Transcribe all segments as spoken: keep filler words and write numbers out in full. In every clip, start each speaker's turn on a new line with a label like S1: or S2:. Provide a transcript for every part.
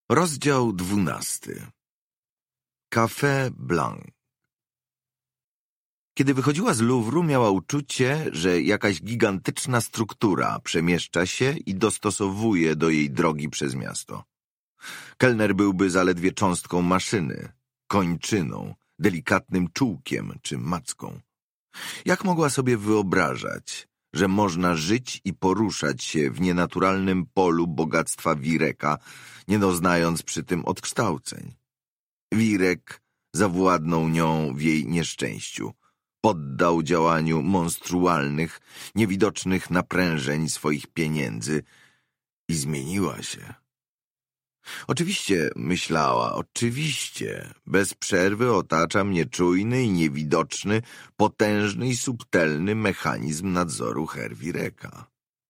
S1: Rozdział dwunasty. Café Blanc. Kiedy wychodziła z Luwru, miała uczucie, że jakaś gigantyczna struktura przemieszcza się i dostosowuje do jej drogi przez miasto. Kelner byłby zaledwie cząstką maszyny, kończyną, delikatnym czółkiem czy macką. Jak mogła sobie wyobrażać, że można żyć i poruszać się w nienaturalnym polu bogactwa Wireka, nie doznając przy tym odkształceń? Wirek zawładnął nią w jej nieszczęściu, poddał działaniu monstrualnych, niewidocznych naprężeń swoich pieniędzy i zmieniła się. Oczywiście, myślała, oczywiście, bez przerwy otacza mnie czujny i niewidoczny, potężny i subtelny mechanizm nadzoru Herr Wireka.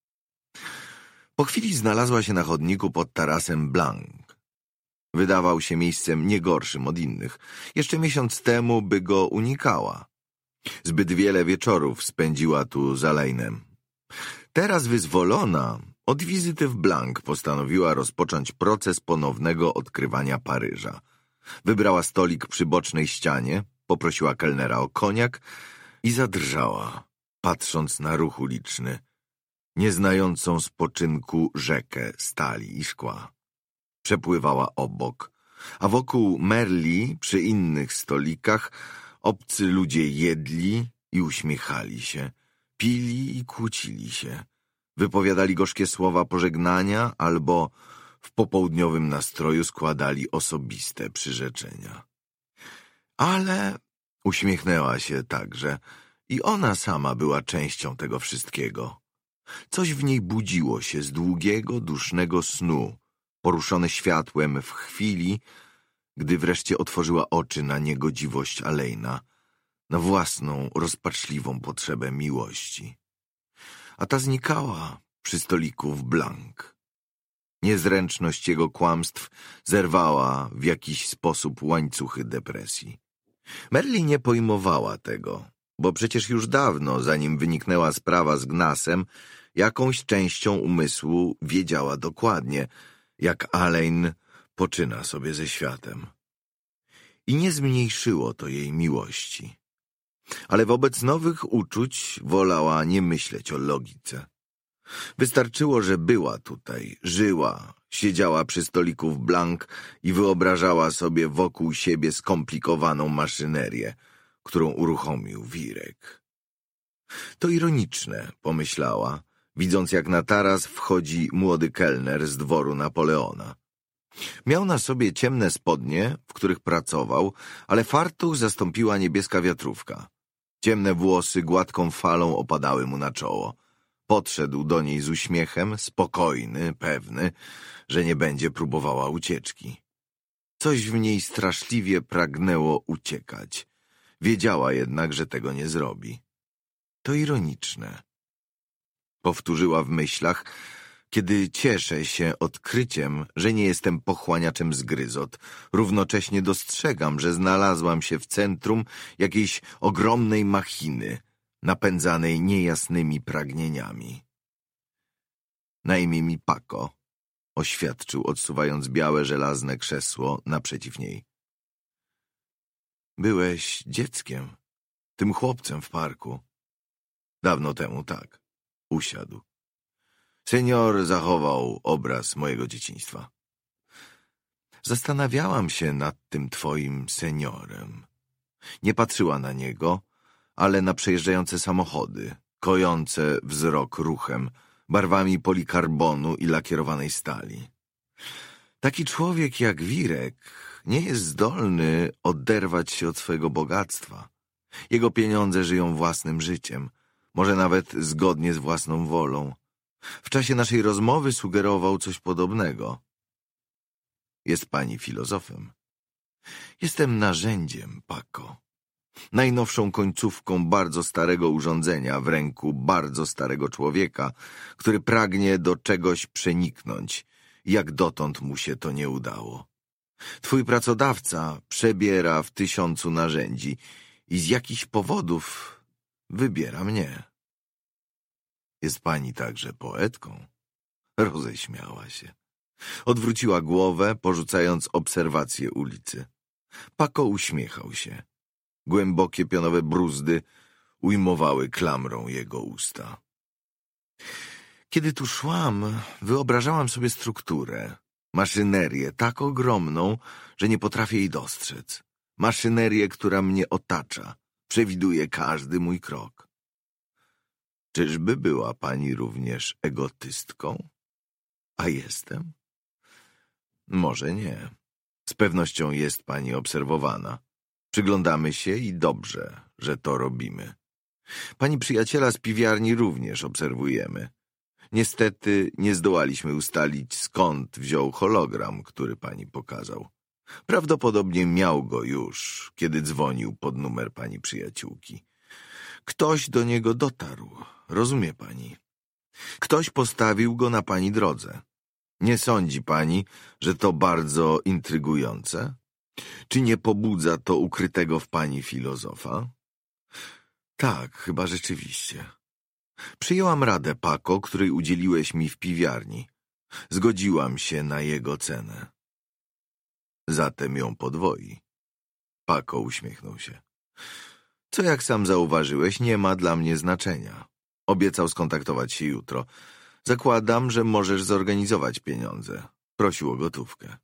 S1: Po chwili znalazła się na chodniku pod tarasem Blanc. Wydawał się miejscem nie gorszym od innych. Jeszcze miesiąc temu by go unikała. Zbyt wiele wieczorów spędziła tu z Alainem. Teraz wyzwolona, od wizyty w Blanc postanowiła rozpocząć proces ponownego odkrywania Paryża. Wybrała stolik przy bocznej ścianie, poprosiła kelnera o koniak i zadrżała, patrząc na ruch uliczny, nieznającą spoczynku rzekę stali i szkła. Przepływała obok, a wokół Merli, przy innych stolikach, obcy ludzie jedli i uśmiechali się, pili i kłócili się, wypowiadali gorzkie słowa pożegnania albo w popołudniowym nastroju składali osobiste przyrzeczenia. Ale uśmiechnęła się także i ona sama była częścią tego wszystkiego. Coś w niej budziło się z długiego, dusznego snu, poruszone światłem w chwili, gdy wreszcie otworzyła oczy na niegodziwość Alaina, na własną, rozpaczliwą potrzebę miłości. A ta znikała przy stoliku w Blanc. Niezręczność jego kłamstw zerwała w jakiś sposób łańcuchy depresji. Merli nie pojmowała tego, bo przecież już dawno, zanim wyniknęła sprawa z Gnasem, jakąś częścią umysłu wiedziała dokładnie, jak Alain poczyna sobie ze światem. I nie zmniejszyło to jej miłości. Ale wobec nowych uczuć wolała nie myśleć o logice. Wystarczyło, że była tutaj, żyła, siedziała przy stoliku w Blanc i wyobrażała sobie wokół siebie skomplikowaną maszynerię, którą uruchomił Wirek. To ironiczne, pomyślała, widząc jak na taras wchodzi młody kelner z dworu Napoleona. Miał na sobie ciemne spodnie, w których pracował, ale fartuch zastąpiła niebieska wiatrówka. Ciemne włosy gładką falą opadały mu na czoło. Podszedł do niej z uśmiechem, spokojny, pewny, że nie będzie próbowała ucieczki. Coś w niej straszliwie pragnęło uciekać. Wiedziała jednak, że tego nie zrobi. To ironiczne. Powtórzyła w myślach, kiedy cieszę się odkryciem, że nie jestem pochłaniaczem zgryzot. Równocześnie dostrzegam, że znalazłam się w centrum jakiejś ogromnej machiny, napędzanej niejasnymi pragnieniami. Na imię mi Paco, oświadczył, odsuwając białe, żelazne krzesło naprzeciw niej. Byłeś dzieckiem, tym chłopcem w parku. Dawno temu tak. Usiadł. Senior zachował obraz mojego dzieciństwa. Zastanawiałam się nad tym twoim seniorem. Nie patrzyła na niego, ale na przejeżdżające samochody, kojące wzrok ruchem, barwami polikarbonu i lakierowanej stali. Taki człowiek jak Wirek nie jest zdolny oderwać się od swojego bogactwa. Jego pieniądze żyją własnym życiem, może nawet zgodnie z własną wolą. W czasie naszej rozmowy sugerował coś podobnego. Jest pani filozofem. Jestem narzędziem, Paco. Najnowszą końcówką bardzo starego urządzenia w ręku bardzo starego człowieka, który pragnie do czegoś przeniknąć, jak dotąd mu się to nie udało. Twój pracodawca przebiera w tysiącu narzędzi i z jakichś powodów wybiera mnie. Jest pani także poetką? Roześmiała się. Odwróciła głowę, porzucając obserwację ulicy. Paco uśmiechał się. Głębokie pionowe bruzdy ujmowały klamrą jego usta. Kiedy tu szłam, wyobrażałam sobie strukturę, maszynerię tak ogromną, że nie potrafię jej dostrzec. Maszynerię, która mnie otacza, przewiduje każdy mój krok. Czyżby była pani również egotystką? A jestem? Może nie. Z pewnością jest pani obserwowana. Przyglądamy się i dobrze, że to robimy. Pani przyjaciela z piwiarni również obserwujemy. Niestety nie zdołaliśmy ustalić, skąd wziął hologram, który pani pokazał. Prawdopodobnie miał go już, kiedy dzwonił pod numer pani przyjaciółki. Ktoś do niego dotarł, rozumie pani. Ktoś postawił go na pani drodze. Nie sądzi pani, że to bardzo intrygujące? Czy nie pobudza to ukrytego w pani filozofa? Tak, chyba rzeczywiście. Przyjęłam radę, Paco, której udzieliłeś mi w piwiarni. Zgodziłam się na jego cenę. Zatem ją podwoi. Paco uśmiechnął się. Co, jak sam zauważyłeś, nie ma dla mnie znaczenia. Obiecał skontaktować się jutro. Zakładam, że możesz zorganizować pieniądze. Prosił o gotówkę.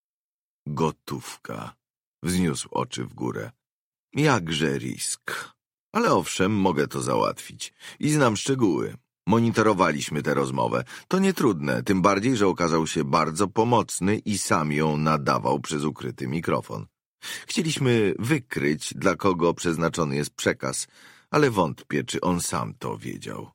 S1: Gotówka. Wzniósł oczy w górę. Jakże risk. Ale owszem, mogę to załatwić. I znam szczegóły. Monitorowaliśmy tę rozmowę. To nietrudne, tym bardziej, że okazał się bardzo pomocny i sam ją nadawał przez ukryty mikrofon. Chcieliśmy wykryć, dla kogo przeznaczony jest przekaz, ale wątpię, czy on sam to wiedział.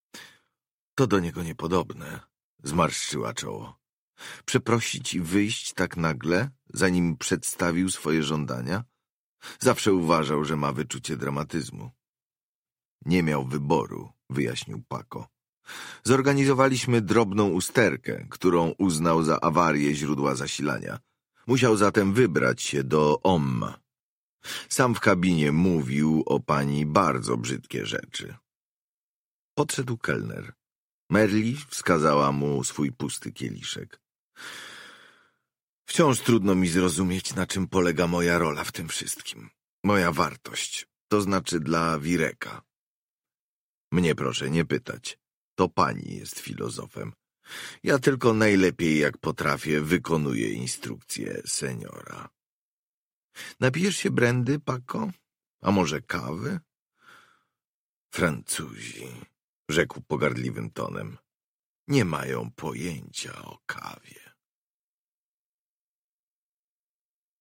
S1: To do niego niepodobne. Zmarszczyła czoło. Przeprosić i wyjść tak nagle, zanim przedstawił swoje żądania? Zawsze uważał, że ma wyczucie dramatyzmu. Nie miał wyboru, wyjaśnił Paco. Zorganizowaliśmy drobną usterkę, którą uznał za awarię źródła zasilania. Musiał zatem wybrać się do O M. Sam w kabinie mówił o pani bardzo brzydkie rzeczy. Podszedł kelner. Merli wskazała mu swój pusty kieliszek. Wciąż trudno mi zrozumieć, na czym polega moja rola w tym wszystkim. Moja wartość, to znaczy dla Wireka. Mnie proszę nie pytać. To pani jest filozofem. Ja tylko najlepiej, jak potrafię, wykonuję instrukcje seniora. Napijesz się brandy, Paco? A może kawy? Francuzi, rzekł pogardliwym tonem, nie mają pojęcia o kawie.